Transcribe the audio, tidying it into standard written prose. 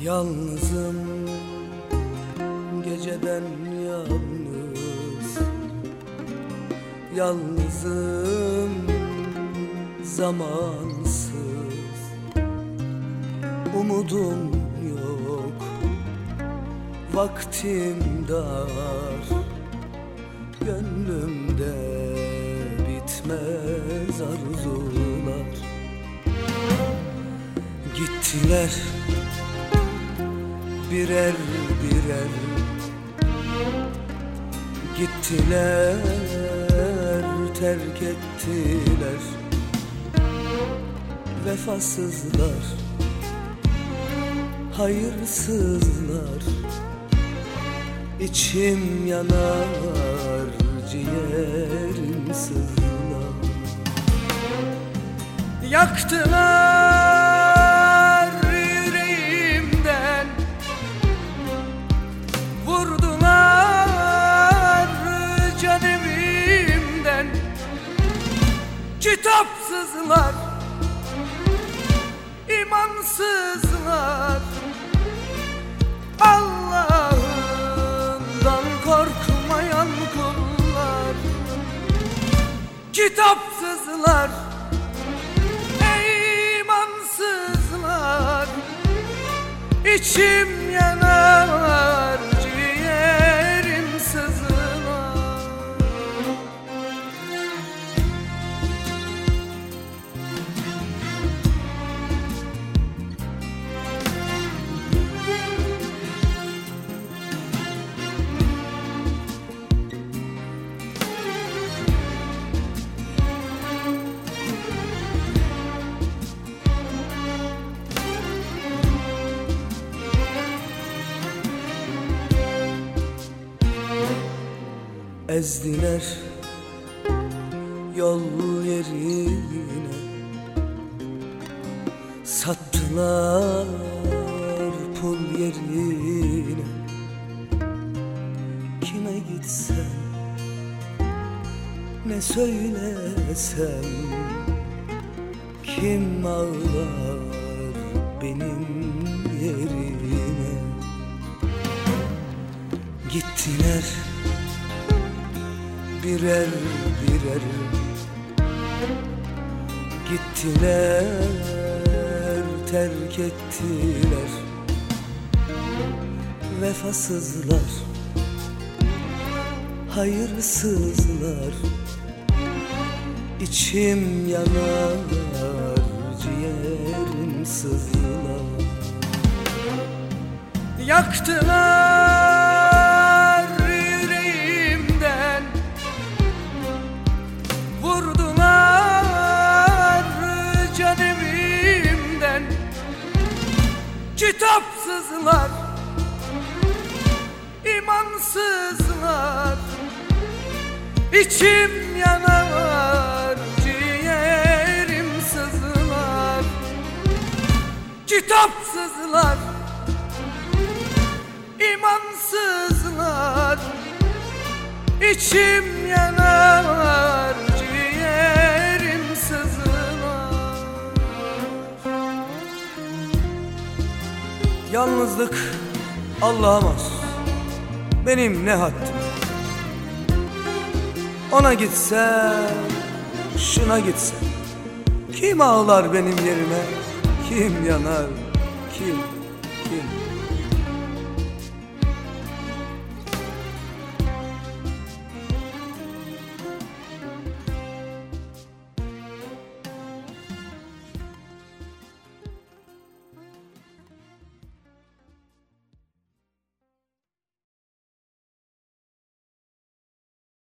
Yalnızım, geceden yalnız. Yalnızım, zamansız. Umudum yok, vaktim dar. Gönlümde bitmez arzular. Gittiler birer birer, gittiler, terk ettiler. Vefasızlar, hayırsızlar. İçim yanar, ciğerim sızlar. Yaktılar yüreğimden, vurdular can evimden. Kitapsızlar, imansızlar. Allah'ından korkmayan kullar. Kitapsızlar, imansızlar. İçim yanar, ciğerim sızlar. Ezdiler yol yerine, sattılar pul yerine. Kime gitsem, ne söylesem, kim ağlar benim yerime? Gittiler birer birer, gittiler, terk ettiler. Vefasızlar, hayırsızlar. İçim yanar, ciğerim sızlar. Yaktılar yüreğimden, vurdular can evimden. Kitapsızlar, imansızlar. İçim yanar, ciğerim sızlar. Kitapsızlar, imansızlar. İçim yanar, ciğerim sızlar. Yalnızlık Allah'a mahsus, benim ne haddim. Ona gitsem, şuna gitsem, kim ağlar benim yerime? Kim yanar, kim?